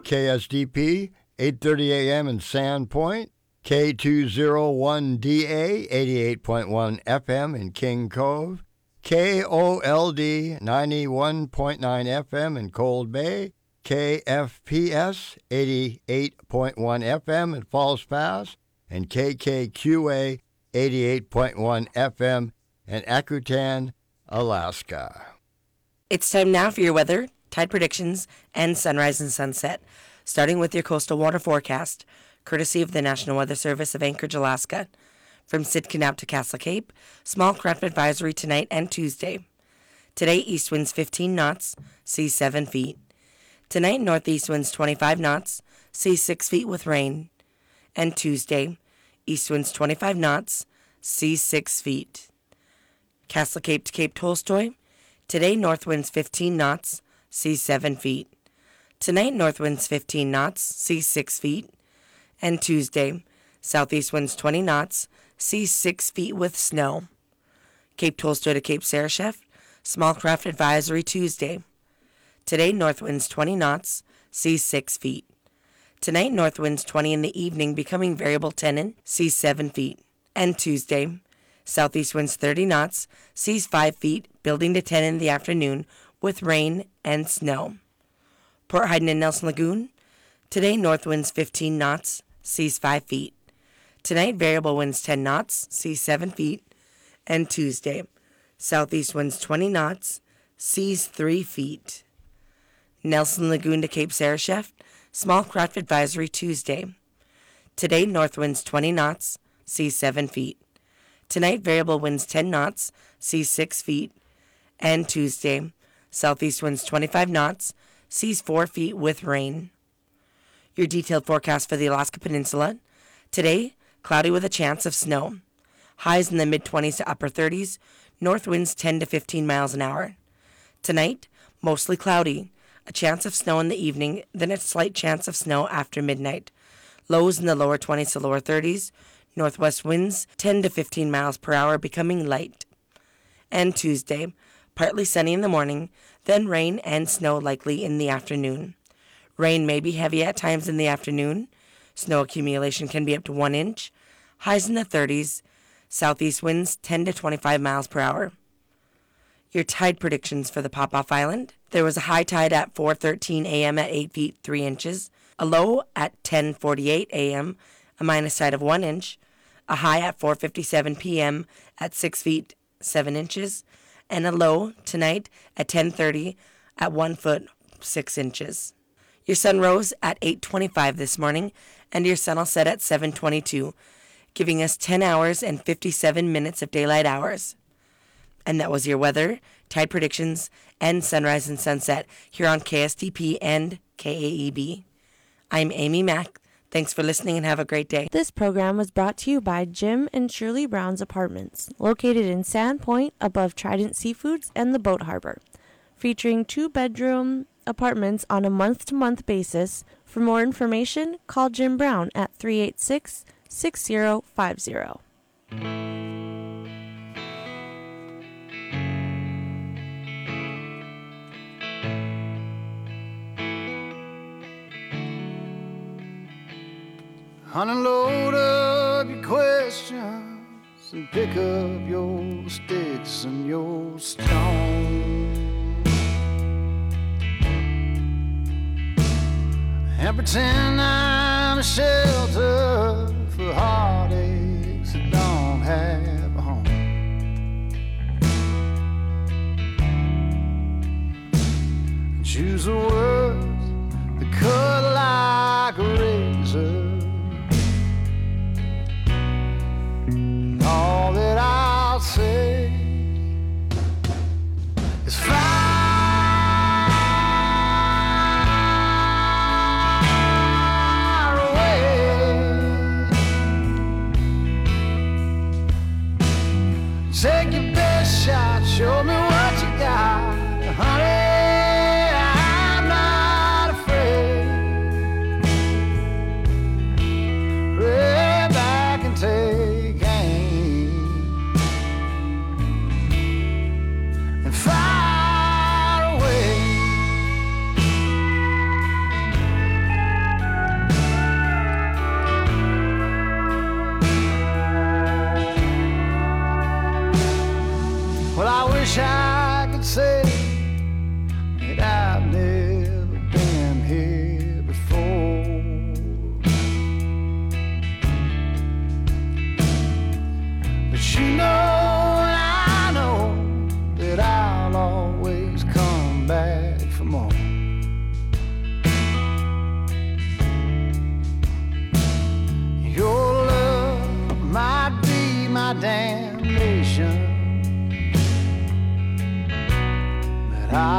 KSDP, 8:30 a.m. in Sandpoint, K201DA, 88.1 FM in King Cove, KOLD, 91.9 FM in Cold Bay, KFPS, 88.1 FM in Falls Pass, and KKQA, 88.1 FM in Akutan, Alaska. It's time now for your weather, tide predictions, and sunrise and sunset, starting with your coastal water forecast, courtesy of the National Weather Service of Anchorage, Alaska. From Sitka out to Castle Cape, small craft advisory tonight and Tuesday. Today, east winds 15 knots, seas 7 feet. Tonight, northeast winds 25 knots, seas 6 feet with rain. And Tuesday, east winds 25 knots, seas 6 feet. Castle Cape to Cape Tolstoy. Today, north winds 15 knots, seas 7 feet. Tonight, north winds 15 knots, seas 6 feet. And Tuesday, southeast winds 20 knots, seas 6 feet with snow. Cape Tolstoy to Cape Sarashef, small craft advisory Tuesday. Today, north winds 20 knots, seas 6 feet. Tonight, north winds 20 in the evening, becoming variable tenon, seas 7 feet. And Tuesday, southeast winds 30 knots, seas 5 feet, building to 10 in the afternoon, with rain and snow. Port Heiden and Nelson Lagoon. Today, north winds 15 knots, seas 5 feet. Tonight, variable winds 10 knots, seas 7 feet. And Tuesday, southeast winds 20 knots, seas 3 feet. Nelson Lagoon to Cape Sarashef, small craft advisory Tuesday. Today, north winds 20 knots, seas 7 feet. Tonight, variable winds 10 knots, seas 6 feet. And Tuesday, southeast winds 25 knots, seas 4 feet with rain. Your detailed forecast for the Alaska Peninsula. Today, cloudy with a chance of snow. Highs in the mid-20s to upper 30s, north winds 10 to 15 miles an hour. Tonight, mostly cloudy. A chance of snow in the evening, then a slight chance of snow after midnight. Lows in the lower 20s to lower 30s, northwest winds 10 to 15 miles per hour, becoming light. And Tuesday, partly sunny in the morning, then rain and snow likely in the afternoon. Rain may be heavy at times in the afternoon. Snow accumulation can be up to 1 inch. Highs in the 30s. Southeast winds 10 to 25 miles per hour. Your tide predictions for the Pop-Off Island. There was a high tide at 4:13 a.m. at 8 feet 3 inches. A low at 10:48 a.m., a minus tide of 1 inch. A high at 4:57 p.m. at 6 feet 7 inches. And a low tonight at 10:30 at 1 foot 6 inches. Your sun rose at 8:25 this morning, and your sun will set at 7:22, giving us 10 hours and 57 minutes of daylight hours. And that was your weather, tide predictions, and sunrise and sunset here on KSTP and KAEB. I'm Amy Mack. Thanks for listening and have a great day. This program was brought to you by Jim and Shirley Brown's Apartments, located in Sandpoint above Trident Seafoods and the Boat Harbor, featuring 2-bedroom apartments on a month-to-month basis. For more information, call Jim Brown at 386-6050. Unload up your questions and pick up your sticks and your stones and pretend I'm a shelter for heartaches that don't have a home. And choose the words that cut like a razor. All that I'll say is far away. Take your best shot, show me what you got, honey. I'm not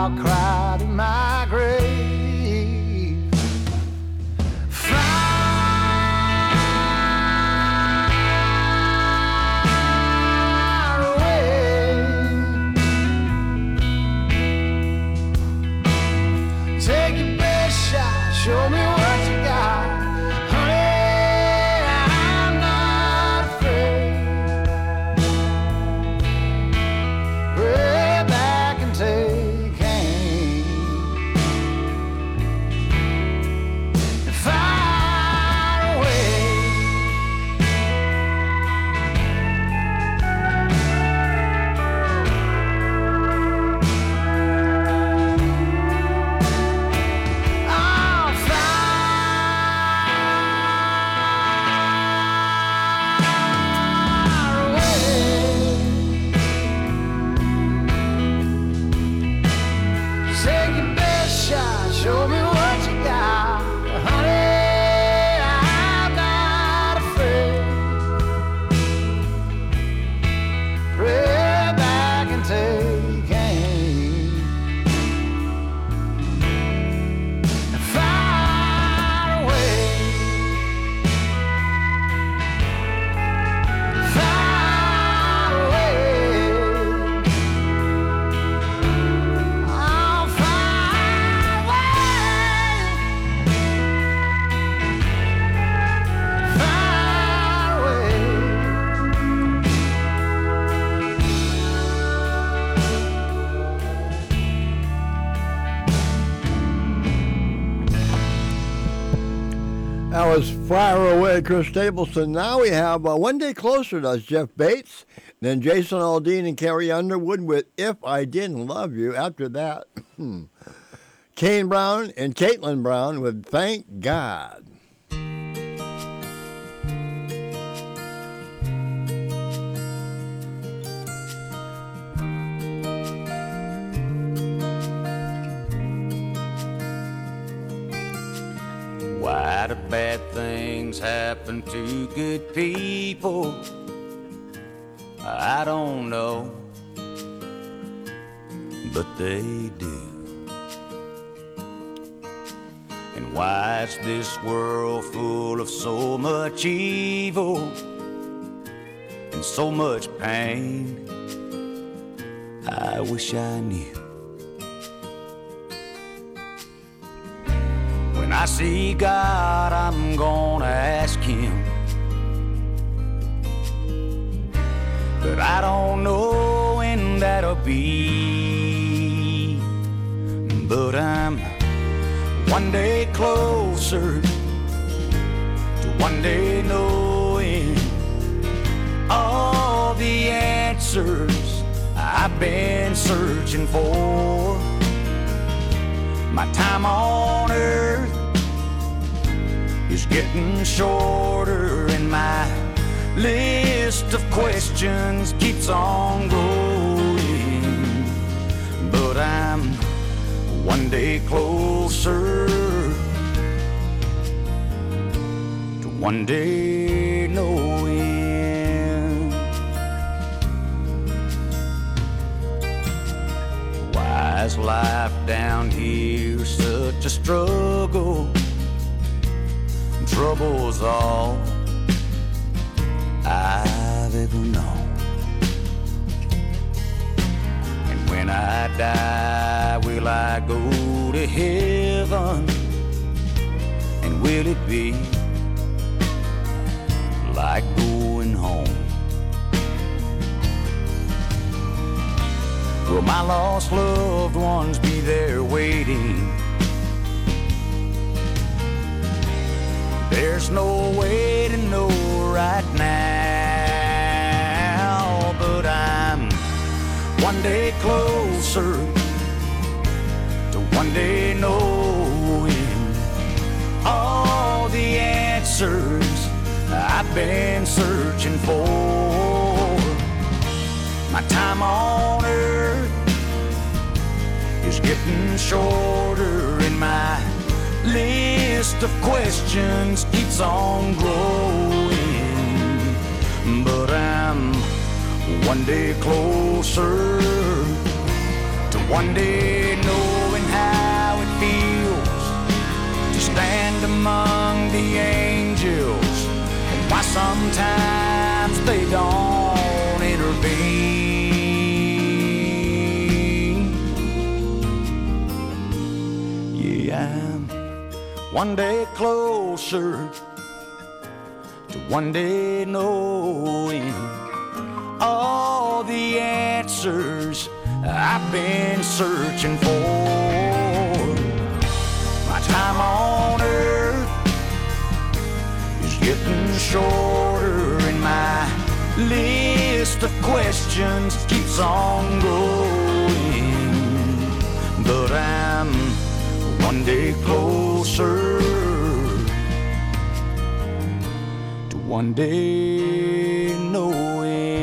I'll cry to my grave. Far away, take your best shot, show me what you got. Honey, I'm not afraid. Way back and take aim. Far away. Oh, far away. Take your best shot, show me what you got. Honey, I'm not afraid. Pray back and take aim. Far away. Far away. Oh, far away. Far away. That was Far Away, Chris Stapleton. Now we have One Day Closer, does Jeff Bates. Then Jason Aldean and Carrie Underwood with If I Didn't Love You. After that, Kane Brown and Caitlin Brown with Thank God. Why do bad things happen to good people? I don't know, but they do. And why is this world full of so much evil and so much pain? I wish I knew. When I see God, I'm gonna ask Him, but I don't know when that'll be. But I'm one day closer to one day knowing all the answers I've been searching for. My time on earth is getting shorter, and my list of questions keeps on growing. But I'm one day closer to one day knowing. Why is life down here such a struggle? Trouble's all I've ever known. And when I die, will I go to heaven? And will it be like going home? Will my lost loved ones be there waiting? There's no way to know right now, but I'm one day closer to one day knowing all the answers I've been searching for. My time on earth is getting shorter, and my list of questions keeps on growing. But I'm one day closer to One day knowing how it feels to stand among the angels, and why sometimes they don't intervene. Yeah, I'm one day closer to one day knowing all the answers I've been searching for. My time on earth is getting shorter, and my list of questions keeps on going. But I'm one day closer to one day knowing.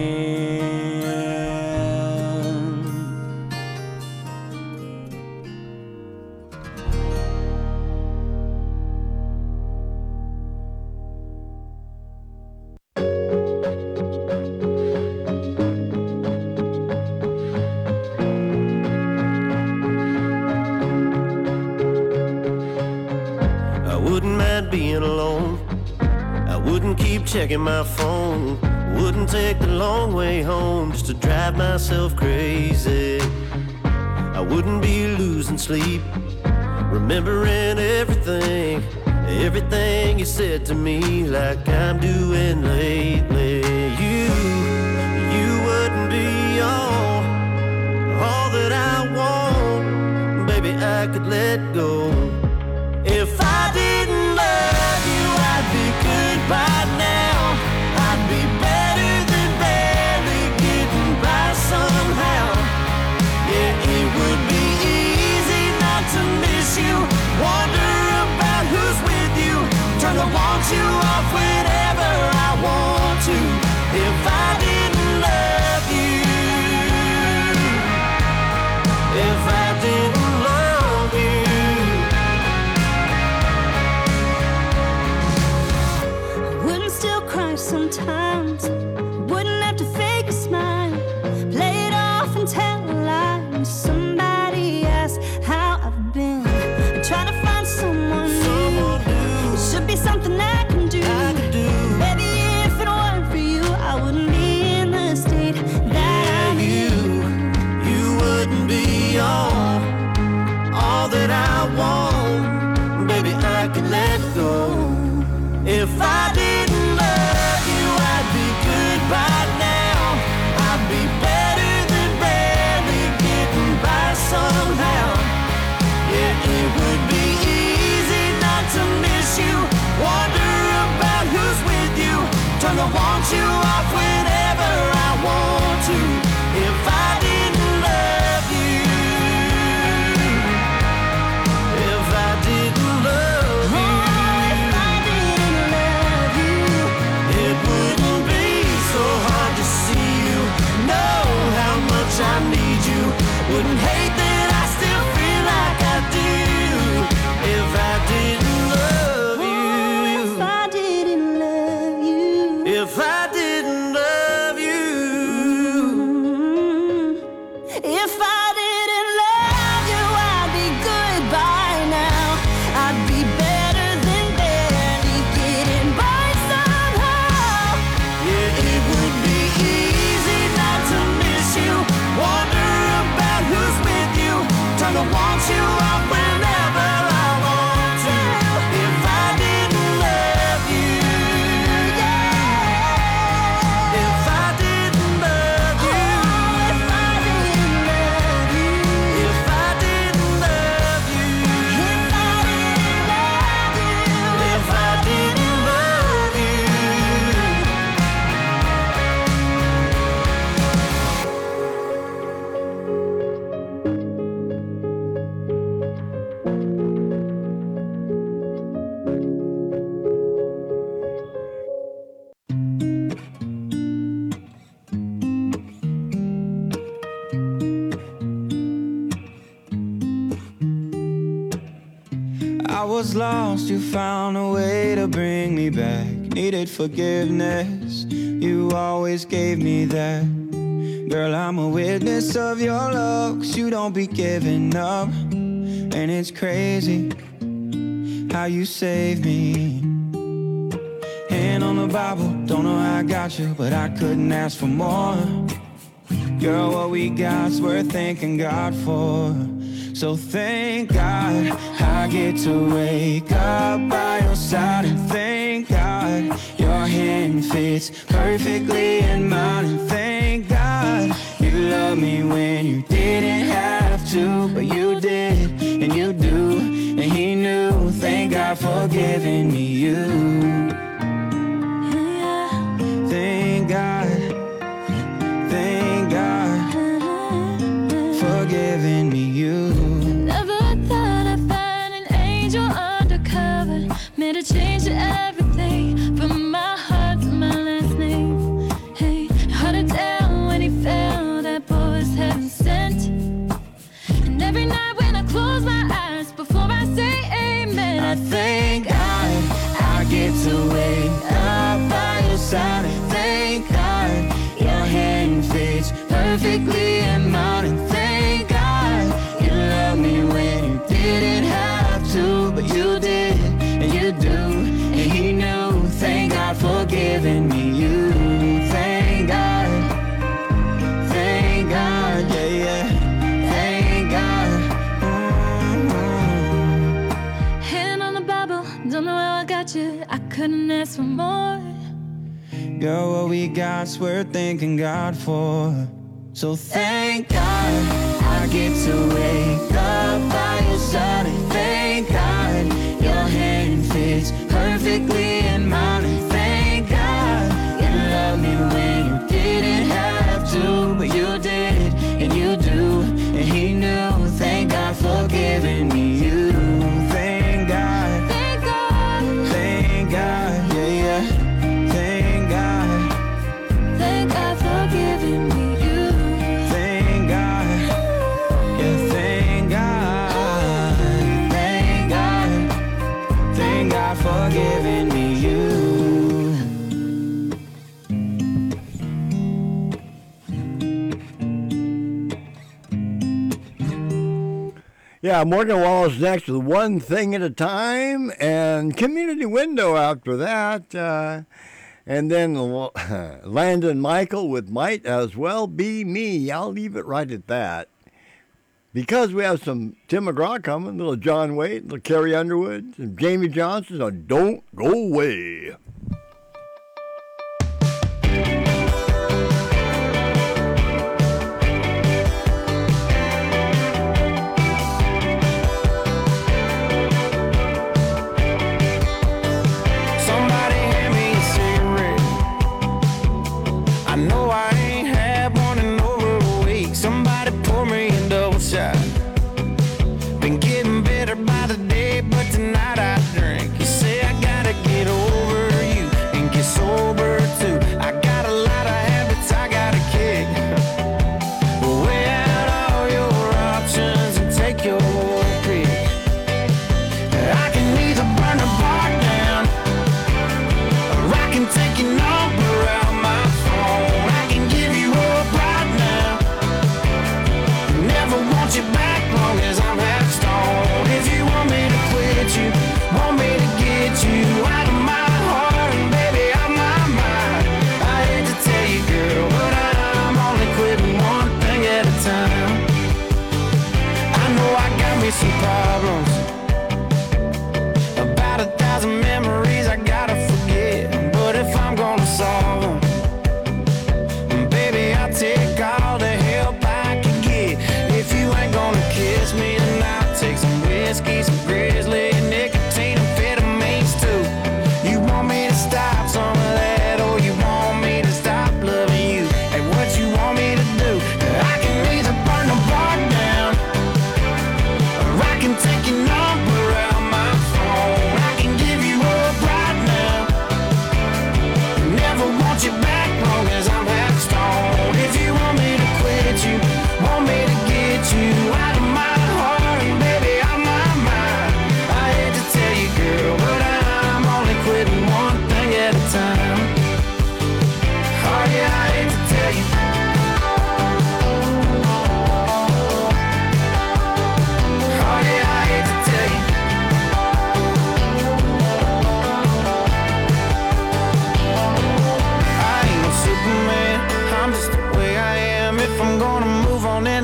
I wouldn't mind being alone. I wouldn't keep checking my phone. Wouldn't take the long way home just to drive myself crazy. I wouldn't be losing sleep, remembering everything, everything you said to me, like I'm doing lately. You wouldn't be all that I want. Baby, I could let go. If I didn't love you, I'd be good by now. I'd be better than barely getting by somehow. Yeah, it would be easy not to miss you, wonder about who's with you, turn the want you off whenever I want to. If I didn't love you, if I didn't love you, sometimes wouldn't have to fake a smile, play it off and tell a lie. When somebody asks how I've been, I'm trying to find someone new. It should be something I can do. Maybe if it weren't for you, I wouldn't be in the state that I'm in. You wouldn't be all that I want. Baby, I could let go. If I didn't love you, I'd be good by now. I'd be better than barely getting by somehow. Yeah, it would be easy not to miss you, wonder about who's with you, turn the want you off whenever I want to. If I didn't love you, if I didn't love you, it wouldn't be so hard to see you, know how much I need you, wouldn't hate that I still feel like I do. If I didn't love you, If I didn't love you, if I didn't love you, if I didn't love you, I'd be good by now. I'd be better than barely getting by somehow. yeah, it would be easy not to miss you, wonder about who's with you, turn the want you off whenever I want to. If I didn't love you, if I didn't love you, If I didn't love you, if I didn't love you, if I didn't love you, if I didn't love you. I was lost, you found a way to bring me back. Needed forgiveness, you always gave me that. Girl, I'm a witness of your love, 'cause you don't be giving up. And it's crazy how you save me. Hand on the Bible, don't know how I got you, but I couldn't ask for more. Girl, what we got's worth thanking God for. So thank God I get to wake up by your side, and thank God your hand fits perfectly in mine, and thank God you love me when you didn't have to, but you did, and you do, and he knew. Thank God for giving me you. Thank God, thank God for giving me you. Never thought I'd find an angel undercover, made a change to everything, from my heart to my last name. Hey, hard to tell when he fell, that boy was heaven sent. And every night when I close my eyes, before I say amen, I thank God I get to wake up by your side, and thank God your hand fits perfectly in mine, and thank God you love me when you didn't have to, but you did, and you do, and he knew. Thank God for giving me you. Thank God, yeah, yeah. Thank God. hand on the Bible, don't know how I got you, I couldn't ask for more. Girl, what we got's worth thanking God for. So thank God I get to wake up by your side, and thank God your hand fits perfectly in mine, and thank God you love me when you didn't have to, but you did, and you do, and he knew. Thank God for giving me you. Thank God, Thank God, thank God, yeah, yeah. Thank God, thank God for giving me you. thank God, yeah, thank God, thank God, thank God for giving me you. Yeah, Morgan Wallen's next with One Thing at a Time, and Community Window after that. And then Landon Michael with Might As Well Be Me. I'll leave it right at that. Because we have some Tim McGraw coming, little John Waite, little Carrie Underwood, some Jamie Johnson, so don't go away. Somebody hand me a cigarette. I know I ain't had one in over a week. Somebody pour me a double shot. Been getting better by the day, but tonight I drink. You say I gotta get over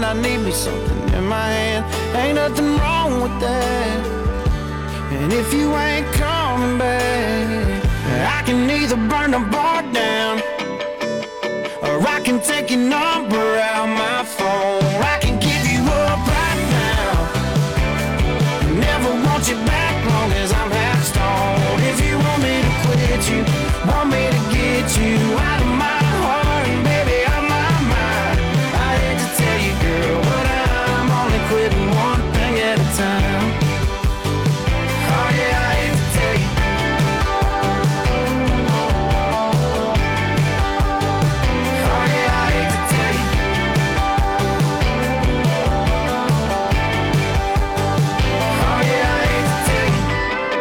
I need me something in my hand. Ain't nothing wrong with that. And if you ain't coming back, I can either burn the bar down, or I can take your number out my phone. I can give you up right now, never want you back long as I'm half stoned. If you want me to quit you, want me to get you out of my heart and baby out my mind, I hate to tell you girl, but I'm only quitting one thing at a time. Oh yeah, I hate to tell you. Oh yeah, I hate to tell you. Oh yeah, I hate to tell you.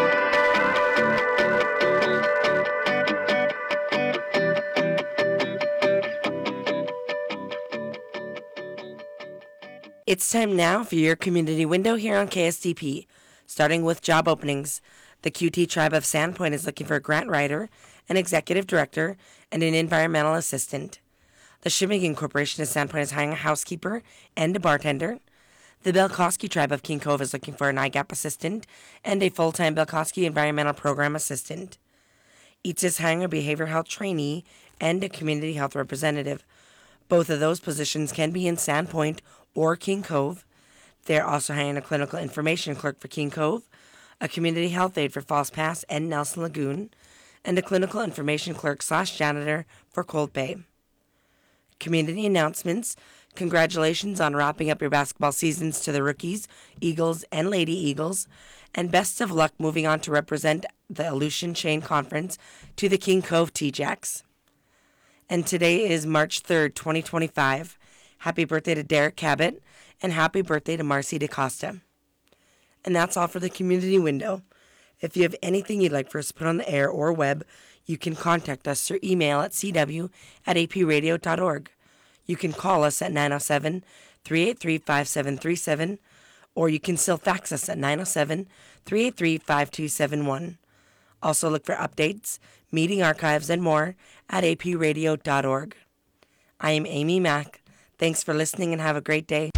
It's time now for your community window here on KSTP. Starting with job openings, the QT Tribe of Sandpoint is looking for a grant writer, an executive director, and an environmental assistant. The Shimigan Corporation of Sandpoint is hiring a housekeeper and a bartender. The Belkowski Tribe of King Cove is looking for an IGAP assistant and a full-time Belkowski Environmental Program assistant. EATS is hiring a behavioral health trainee and a community health representative. Both of those positions can be in Sandpoint or King Cove. They're also hiring a clinical information clerk for King Cove, a community health aide for Falls Pass and Nelson Lagoon, and a clinical information clerk / janitor for Cold Bay. Community announcements. Congratulations on wrapping up your basketball seasons to the Rookies, Eagles, and Lady Eagles, and best of luck moving on to represent the Aleutian Chain Conference to the King Cove T-Jacks. And today is March 3rd, 2025. Happy birthday to Derek Cabot, and happy birthday to Marcy DaCosta. And that's all for the community window. If you have anything you'd like for us to put on the air or web, you can contact us through email at cw@apradio.org. You can call us at 907-383-5737, or you can still fax us at 907-383-5271. Also look for updates, meeting archives, and more at apradio.org. I am Amy Mack. Thanks for listening and have a great day.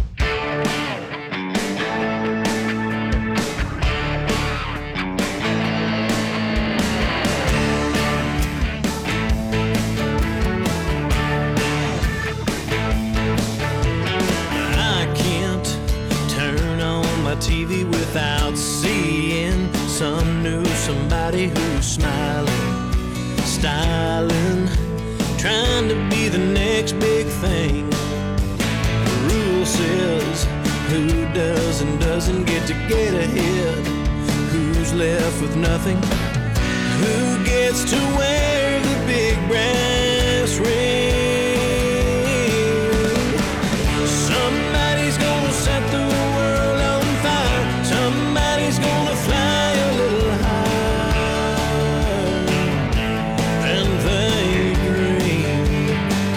TV without seeing some new somebody who's smiling, styling, trying to be the next big thing. The rule says who does and doesn't get to get ahead, who's left with nothing, who gets to wear the big brass ring. Somebody's gonna set the world on fire. Somebody's gonna fly a little higher than they dream.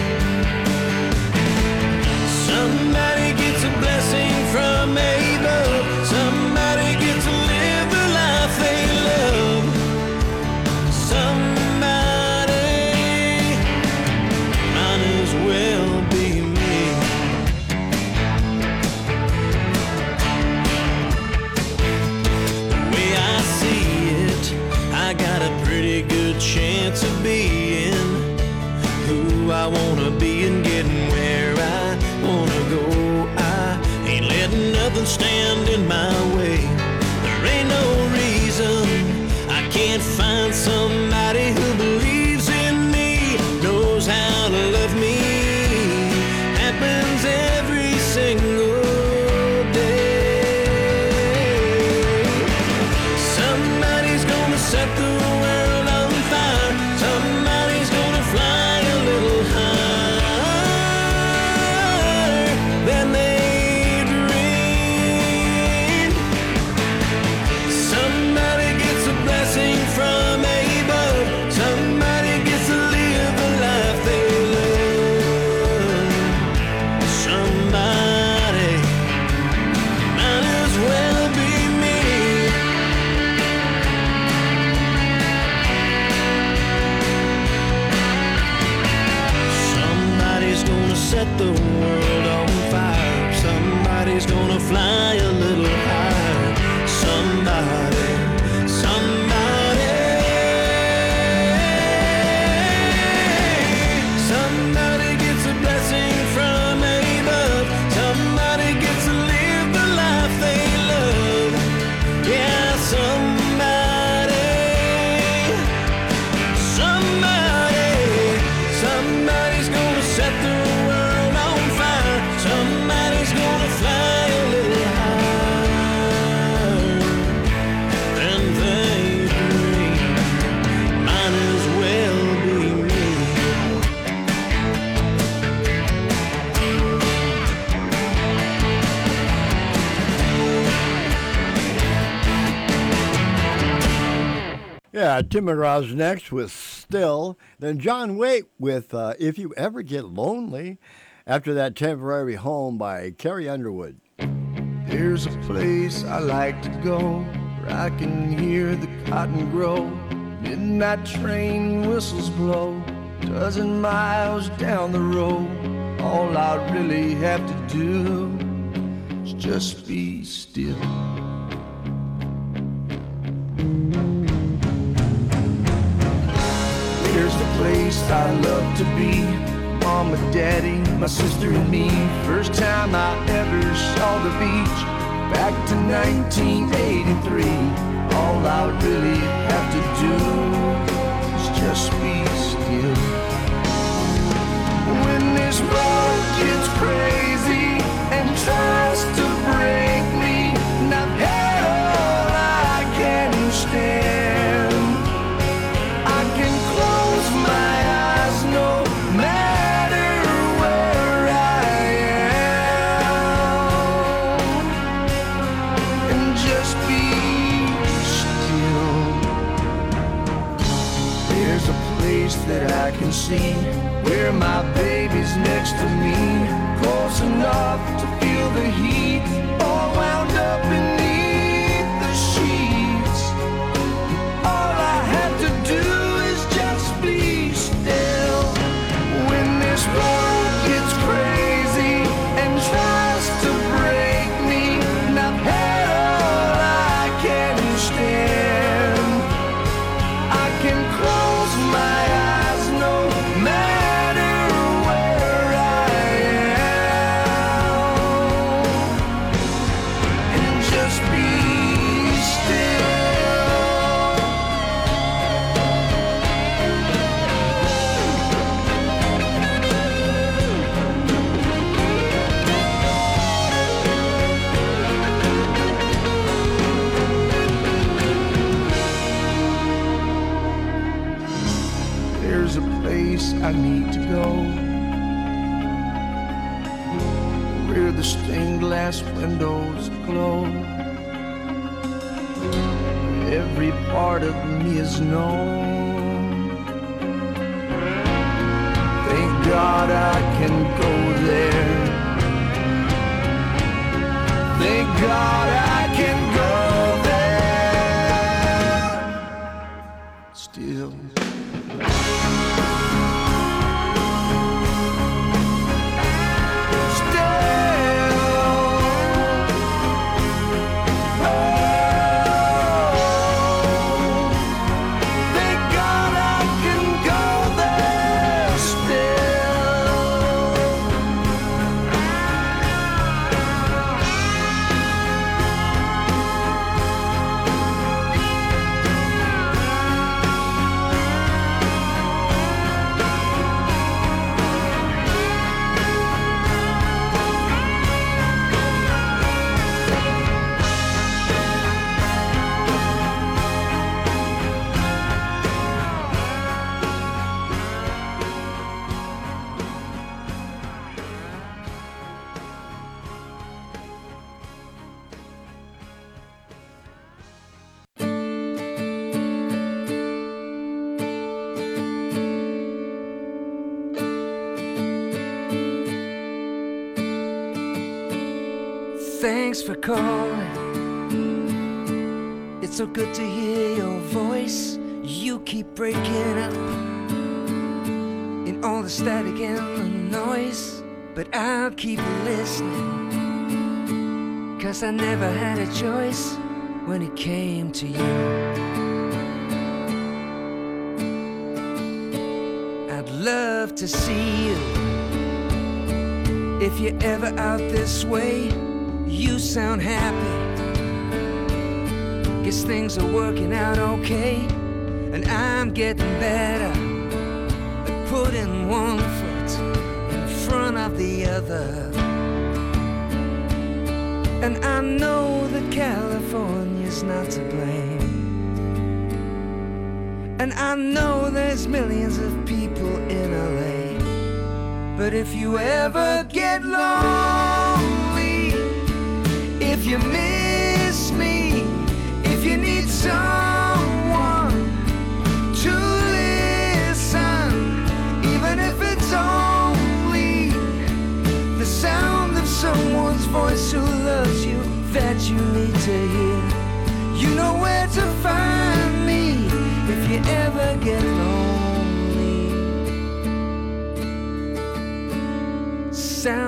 Somebody gets a blessing from above. Somebody gets to live the life they love. Somebody might as well be me. The way I see it, I got a pretty good chance of being who I wanna be and getting where I wanna go. I ain't letting nothing stand in my way. There ain't no reason I can't find somebody who believes in me, knows how to love me. Happens every single day. Somebody's gonna set the world on fire. Somebody's gonna fly a little higher than they dreamed. Somebody gets a blessing from above. Somebody gets to live the life they love. Somebody might as well be me. Somebody's gonna set the world on fire. Yeah, Tim McGraw's next with Still. Then John Waite with If You Ever Get Lonely. After that, Temporary Home by Carrie Underwood. There's a place I like to go where I can hear the cotton grow. Midnight train whistles blow. Dozen miles down the road. All I really have to do is just be still. Here's the place I love to be. Mama, Daddy, my sister and me. First time I ever saw the beach. Back to 1983. All I really have to do is just be still. When this world gets crazy and tries to break me, and I've had all I can stand, I can close my eyes no matter where I am, and just be still. There's a place that I can see where my baby's next to me, close enough to feel the heat, all wound up beneath the sheets. All I have to do is just be still. When this world gets crazy and tries to break me, and I've had all I can stand, I can close my eyes no matter where I am, and just be still. There's a place I need to go where the stained glass windows glow. Every part of me is known. Thank God I can go there. Thank God I can go there. Still. Thanks for calling. It's so good to hear your voice. You keep breaking up in all the static and the noise, but I'll keep listening, 'cause I never had a choice when it came to you. I'd love to see you if you're ever out this way. You sound happy, guess things are working out okay, and I'm getting better at putting one foot in front of the other. And I know that California's not to blame, and I know there's millions of people in LA. But if you ever get lonely, if you miss me, if you need someone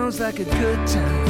sounds like a good time.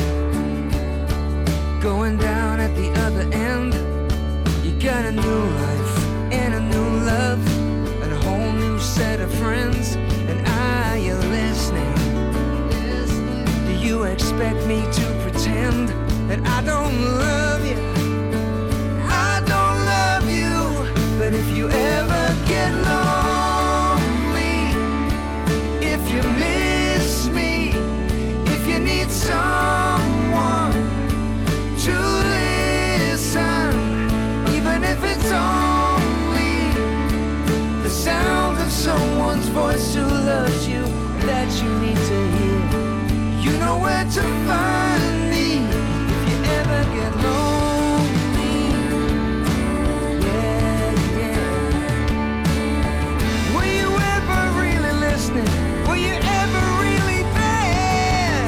Going down at the other end. You got a new life and a new love and a whole new set of friends. And are you listening? Do you expect me to pretend that I don't love you? I don't love you. But if you ever get lonely, if you miss me, if you need someone to listen, even if it's only the sound of someone's voice who loves you, that you need to hear, you know where to find me if you ever get lonely. Yeah, yeah. Were you ever really listening? Were you ever really there?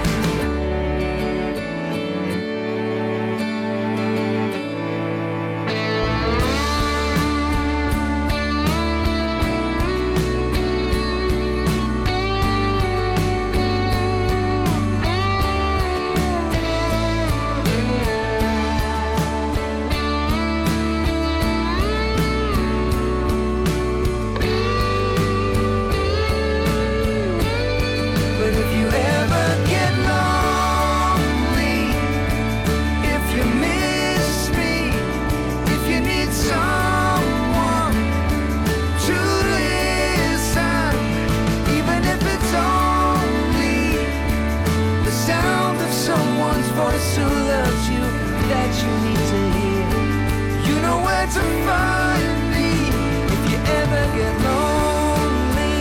But if you ever get lonely, if you miss me, if you need someone to listen, even if it's only the sound of someone's voice who loves you, that you need to hear, you know where to find me if you ever get lonely.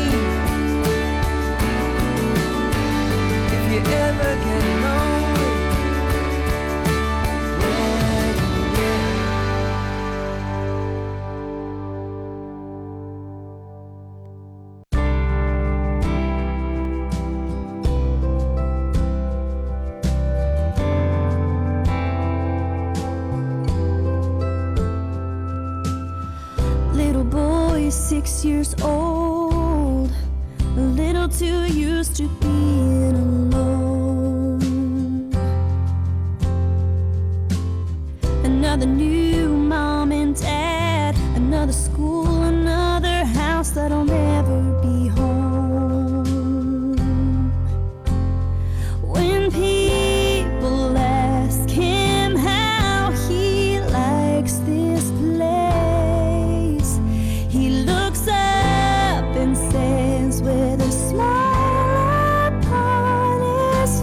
If you ever get lonely, yeah, yeah. Little boy, 6 years old, a little too used to being alone. Another new mom and dad, another school, another house that'll never be home. When people ask him how he likes this place, he looks up and says with a smile upon his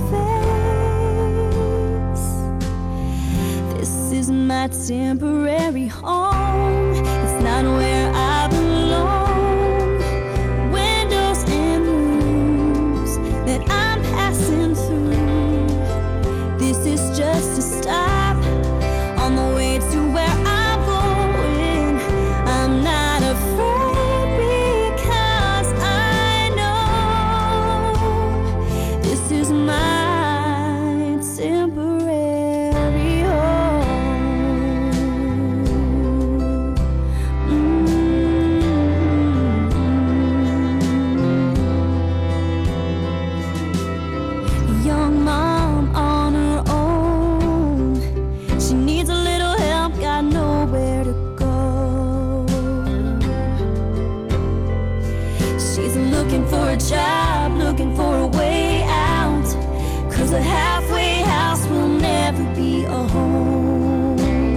face, "This is my temporary home. It's not where I belong. Windows and rooms that I'm passing through. This is just a stop on the way to where I'm going. I'm not afraid because I know this is my temporary home." Young mom on her own, she needs a little help, got nowhere to go. She's looking for a job, looking for a way out, 'cause a halfway house will never be a home.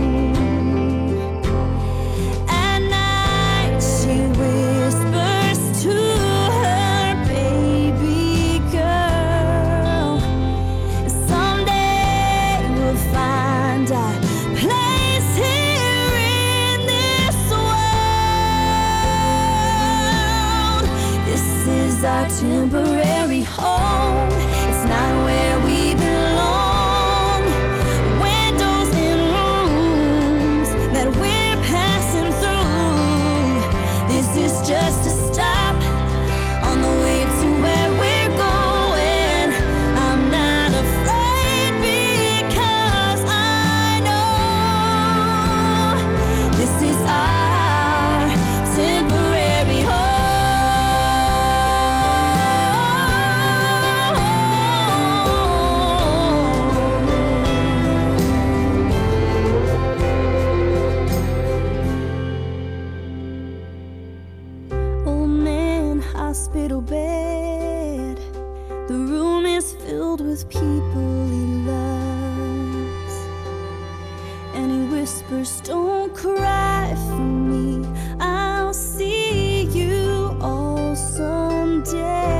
At night she whispers to her baby girl, "Someday we'll find our place here in this world. This is our temporary home. It's not where we belong. Windows and rooms that we're passing through. This is just a stop on the way to where we're going. I'm not afraid because I know this is our temporary home. hospital bed. The room is filled with people he loves, and he whispers, don't cry for me, I'll see you all someday.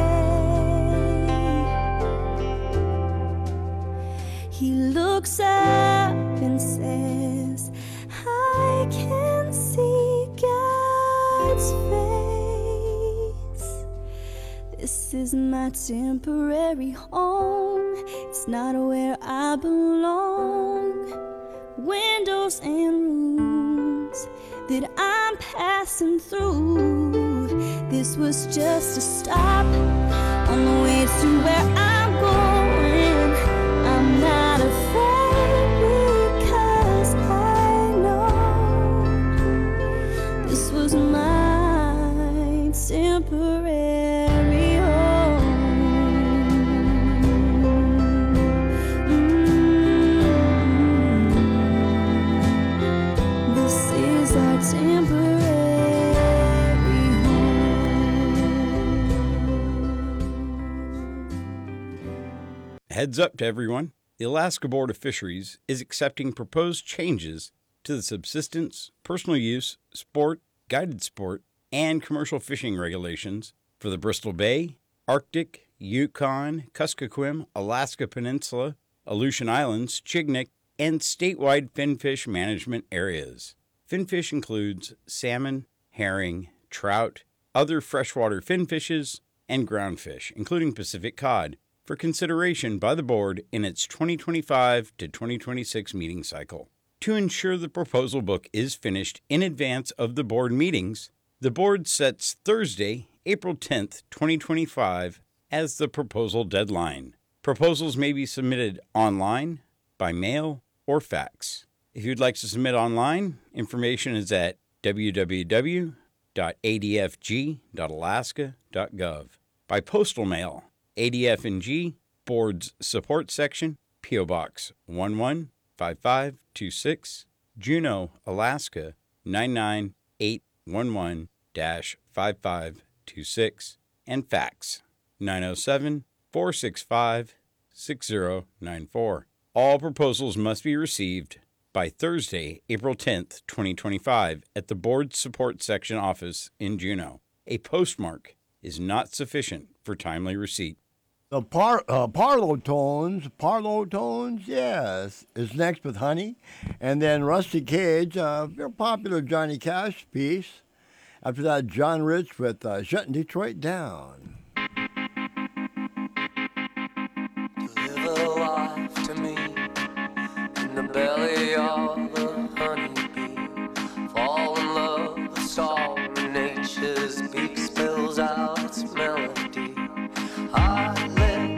He looks up and says, I can see God's face. This is my temporary home, it's not where I belong. Windows and rooms that I'm passing through. This was just a stop on the way to where I'm going. I'm not afraid because I know this was my temporary home. This is our temporary home. Heads up to everyone. The Alaska Board of Fisheries is accepting proposed changes to the subsistence, personal use, sport, guided sport, and commercial fishing regulations for the Bristol Bay, Arctic, Yukon, Kuskokwim, Alaska Peninsula, Aleutian Islands, Chignik, and statewide finfish management areas. Finfish includes salmon, herring, trout, other freshwater finfishes, and groundfish, including Pacific cod, for consideration by the board in its 2025 to 2026 meeting cycle. To ensure the proposal book is finished in advance of the board meetings, the board sets Thursday, April 10th, 2025 as the proposal deadline. Proposals may be submitted online, by mail, or fax. If you'd like to submit online, information is at www.adfg.alaska.gov. By postal mail, ADF&G, Board's Support Section, P.O. Box 115526, Juneau, Alaska 99811-5526, and fax 907-465-6094. All proposals must be received by Thursday, April 10th, 2025, at the Board Support Section office in Juneau. A postmark is not sufficient for timely receipt. The Parlow Tones, yes, is next with Honey. And then Rusty Cage, a very popular Johnny Cash piece. After that, John Rich with Shutting Detroit Down. Deliver life to me in the belly of a honeybee. Fall in love with song and nature's beak spills out its melody. I live,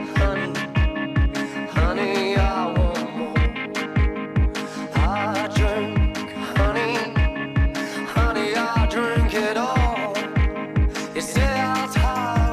honey, I want more. I drink, honey, I drink it all. You say I'll tie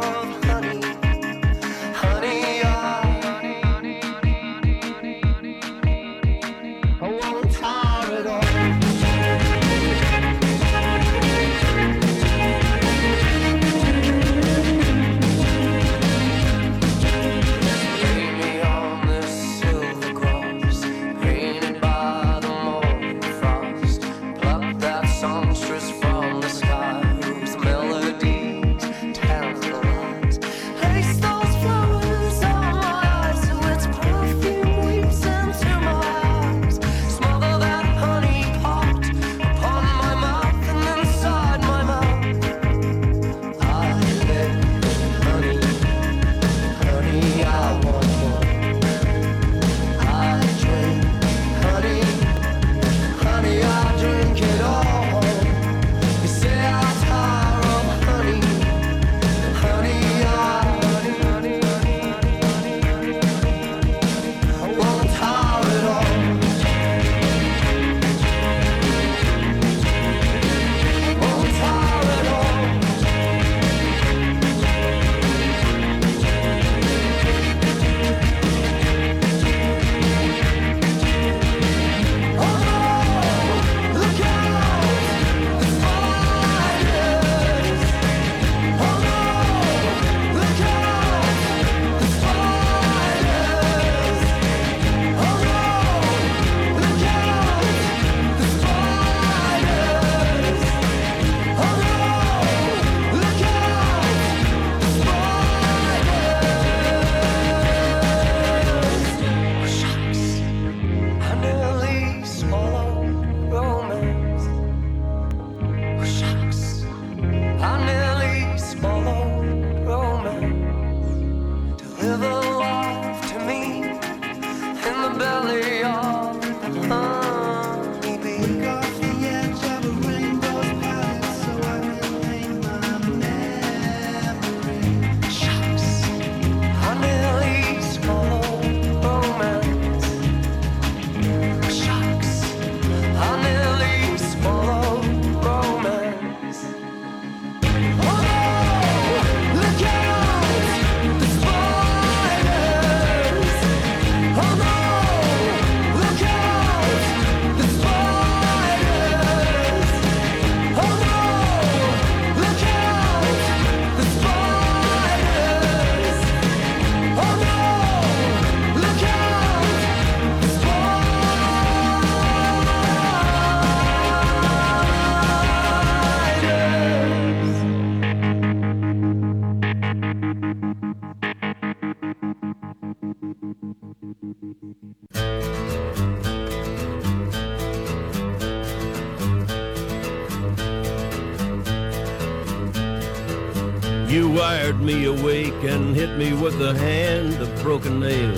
You wired me awake and hit me with a hand of broken nails.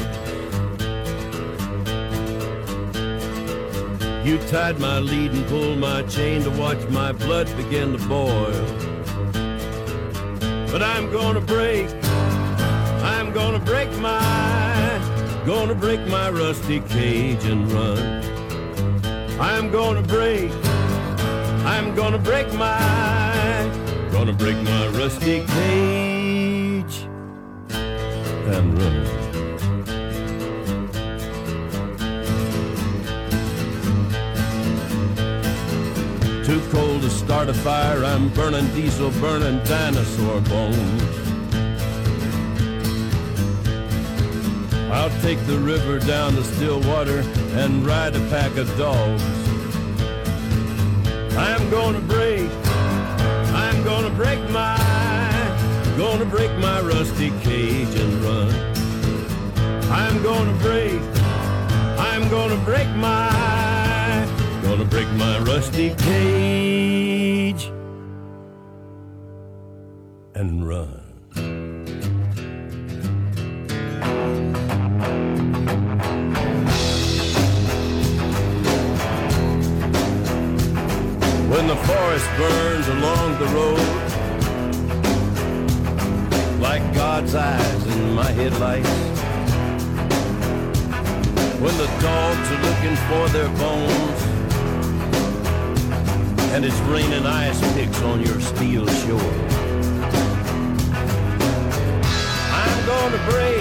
You tied my lead and pulled my chain to watch my blood begin to boil. But I'm gonna break my rusty cage and run. I'm gonna break my rusty cage and run. Too cold to start a fire, I'm burning diesel, burning dinosaur bones. I'll take the river down to Stillwater and ride a pack of dogs. I'm gonna break my rusty cage and run. I'm gonna break my rusty cage and run. When the forest burns along the road, like God's eyes in my headlights. When the dogs are looking for their bones, and it's raining ice picks on your steel shore. I'm gonna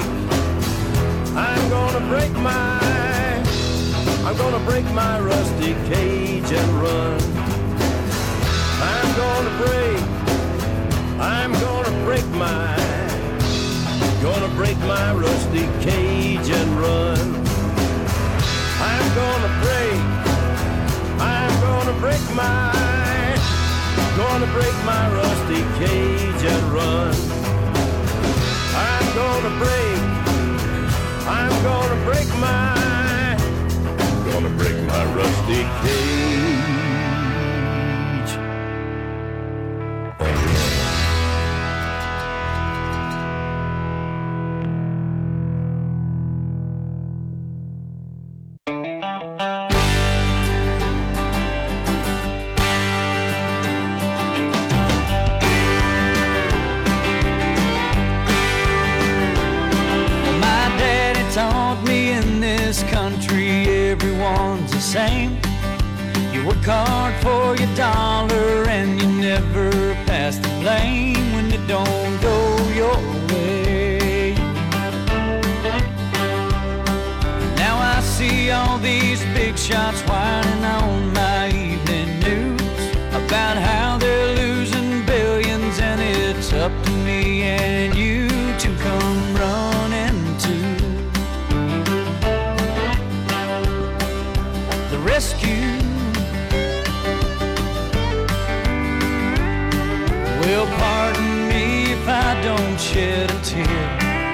break my rusty cage and run. I'm gonna break my rusty cage and run. I'm gonna break my rusty cage and run. I'm gonna break my rusty cage. Everyone's the same. You work hard for your dollar and you never pass the blame when it don't go your way. Now I see all these big shots whining on my evening news about how they're losing billions, and it's up to me and you to come running to rescue. Well, pardon me if I don't shed a tear,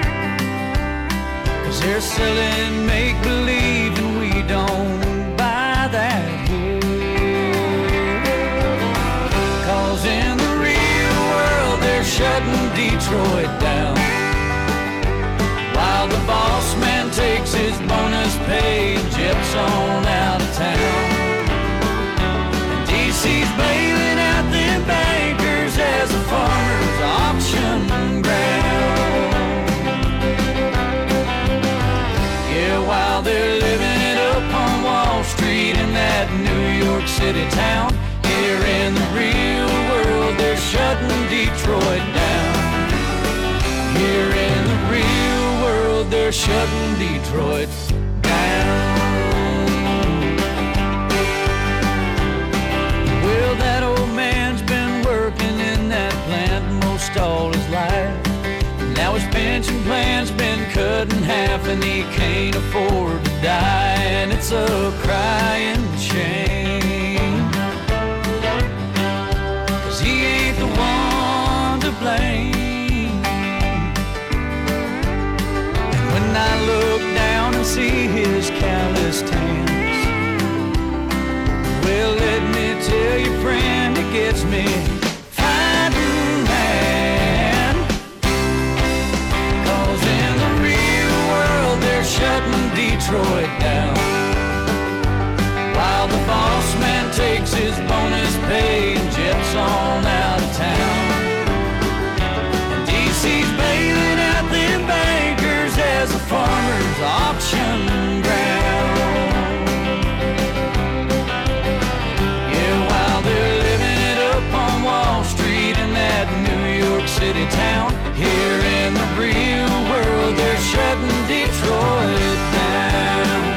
'cause they're selling make-believe and we don't buy that here. 'Cause in the real world they're shutting Detroit down, while the boss man takes his bonus pay and jets on out of town. And DC's bailing out them bankers as a farmer's auction ground. Yeah, while they're living it up on Wall Street in that New York City town, here in the real world they're shutting Detroit down. Here in the real world they're shutting Detroit down. Well, that old man's been working in that plant most all his life. Now his pension plan's been cut in half and he can't afford to die, and it's a crying shame, 'cause he ain't the one to blame. And when I look down and see his calloused hands, well, let me tell you, friend, it gets me fighting mad. on out of town. And DC's bailing out them bankers as a farmer's auction ground. Yeah, while they're living it up on Wall Street in that New York City town, here in the real world they're shutting Detroit down.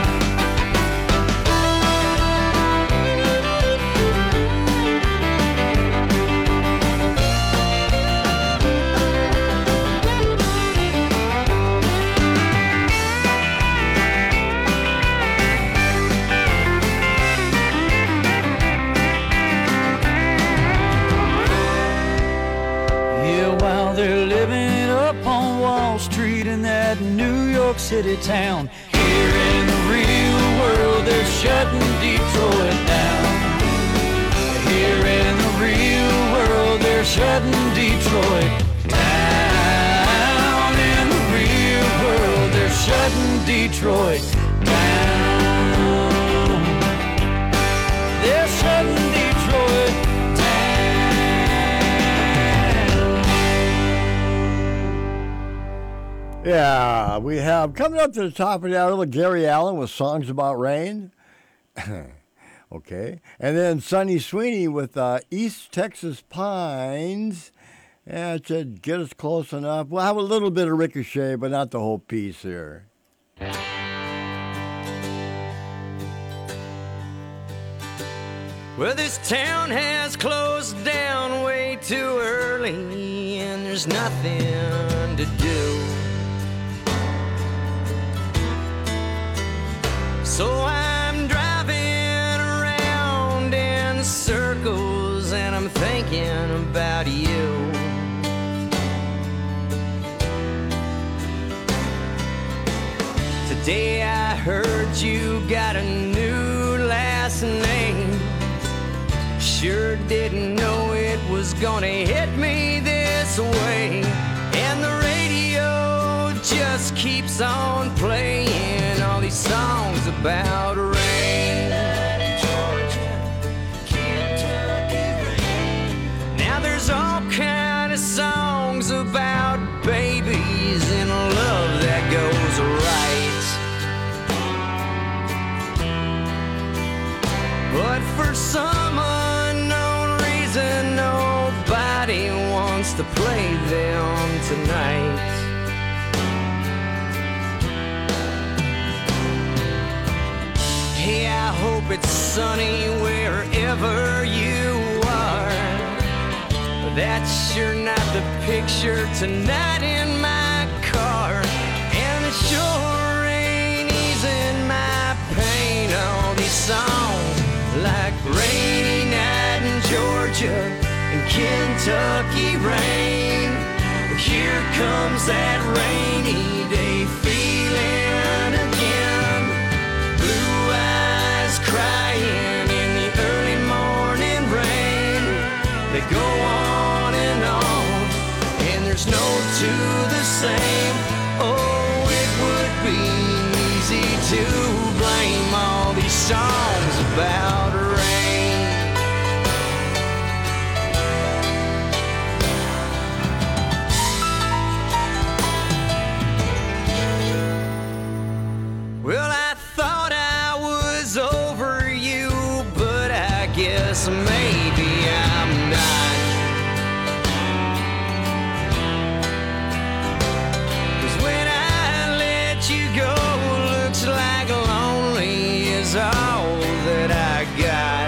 They're living it up on Wall Street in that New York City town. Here in the real world, they're shutting Detroit down. Here in the real world, they're shutting Detroit down. In the real world, they're shutting Detroit down. They're shutting Detroit down. Yeah, we have coming up to the top of the hour, Gary Allan with Songs About Rain. Okay. And then Sonny Sweeney with East Texas Pines. Yeah, it said get us close enough. We'll have a little bit of Ricochet, but not the whole piece here. Well, this town has closed down way too early, and there's nothing to do. So I'm driving around in circles, and I'm thinking about you. Today I heard you got a new last name. Sure didn't know it was gonna hit me this way. And the radio just keeps on playing all these songs about rain. Now there's all kind of songs about babies and love that goes right. But for some unknown reason, nobody wants to play them tonight. Hey, I hope it's sunny wherever you are. That's sure not the picture tonight in my car. And it sure ain't easing my pain. All these songs like Rainy Night in Georgia and Kentucky rain. Here comes that rainy day feeling again. Blue eyes crying in the early morning rain. They go on, and there's no two the same. Oh, it would be easy to blame all these songs about rain. Well, I thought I was over you, but I guess maybe I'm not. 'Cause when I let you go, looks like lonely is all that I got.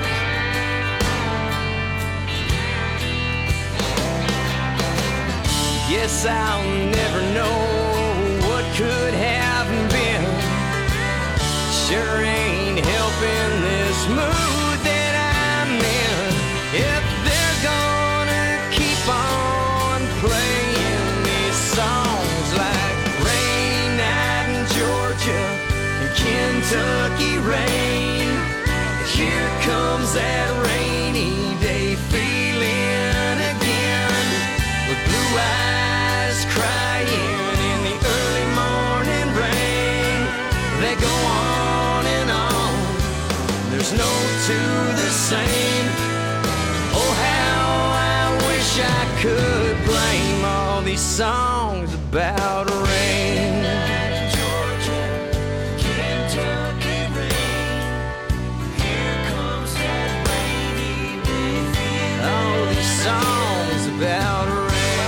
Guess I'll never know what could have been. Sure ain't helping this mood that I'm in. If they're gonna keep on playing these songs like Rainy Night in Georgia and Kentucky rain, here comes that rainy day feeling again. With blue eyes crying in the early morning rain. They go on and on. There's no these songs about rain. All these songs about rain.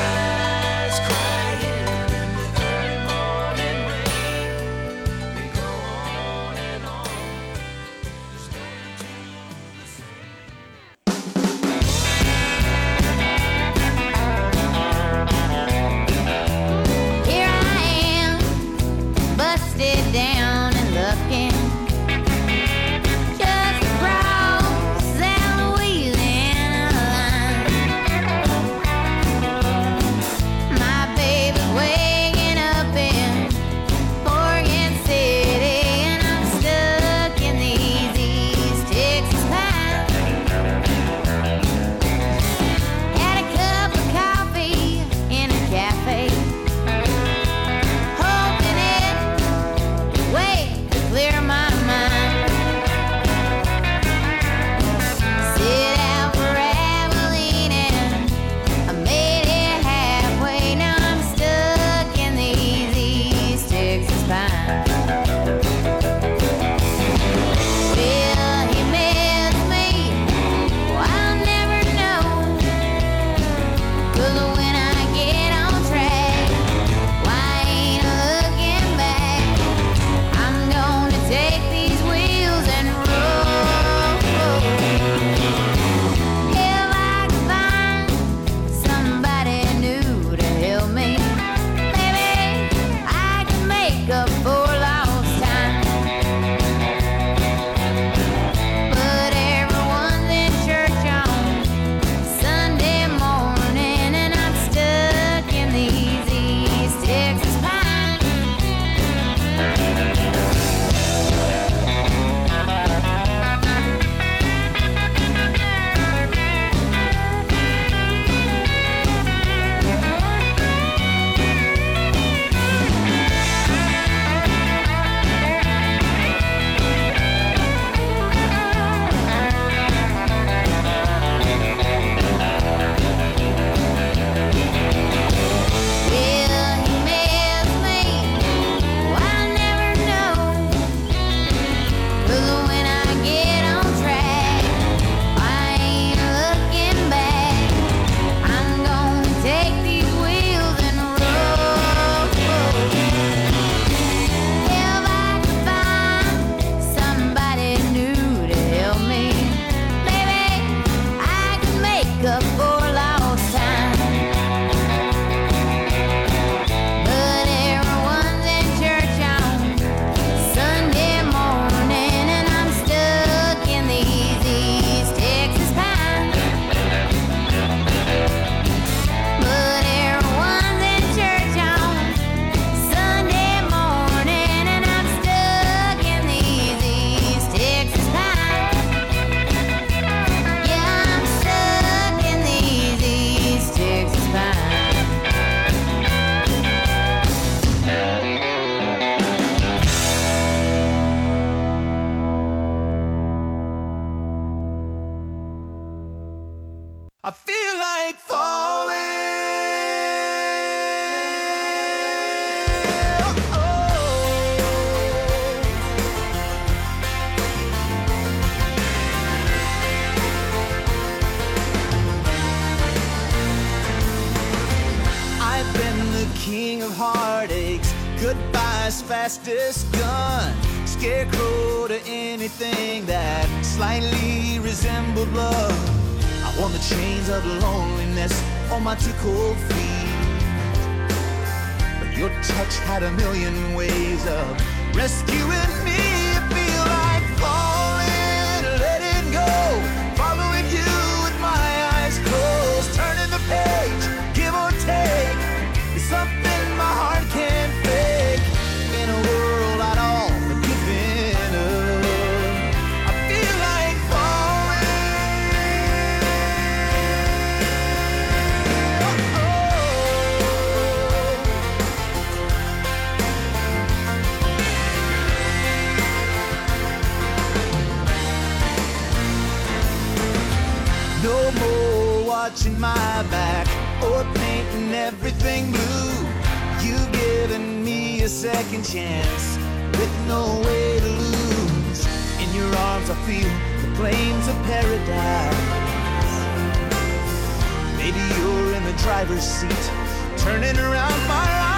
Here I am, busted down and looking. Just across that Louisiana line. My baby's waking up in Morgan City, and I'm stuck in these East Texas pines. Had a cup of coffee in a cafe, hoping it would wait to clear my mind. Set out for Abilene and I made it halfway. Now I'm stuck in these East Texas pines. Will he miss me? Oh, I'll never know. 'Cause when I get on track, why ain't I looking back? I'm gonna take these wheels and roll. If I could find somebody new to help me, maybe I can make up for lost time. But everyone's in church on Sunday morning, and I'm stuck in these East Texas pines. Will he miss me? Oh, I'll never know. 'Cause when I get on track, I ain't looking back. I'm gonna take these wheels and roll. If I could find somebody new to help me, maybe I could make up for lost time. But everyone's in church on Sunday morning, and I'm stuck in these East Texas pines. But everyone's in church on Sunday morning, and I'm stuck in these East Texas pines. Yeah, I'm stuck in these East Texas pines. I feel like falling. I've been the king of heartaches, goodbyes fastest gun, scarecrow to anything that slightly resembled love. I wore the chains of loneliness on my two cold feet, but your touch had a million ways of rescuing me. I feel like falling, letting go, following you with my eyes closed, turning the page, give or take. It's something my heart can't fake. In a world I'd all but given up, I feel like no more watching my back, or painting everything blue. You've given me a second chance with no way to lose. In your arms I feel the flames of paradise. Maybe you're in the driver's seat, turning around my life.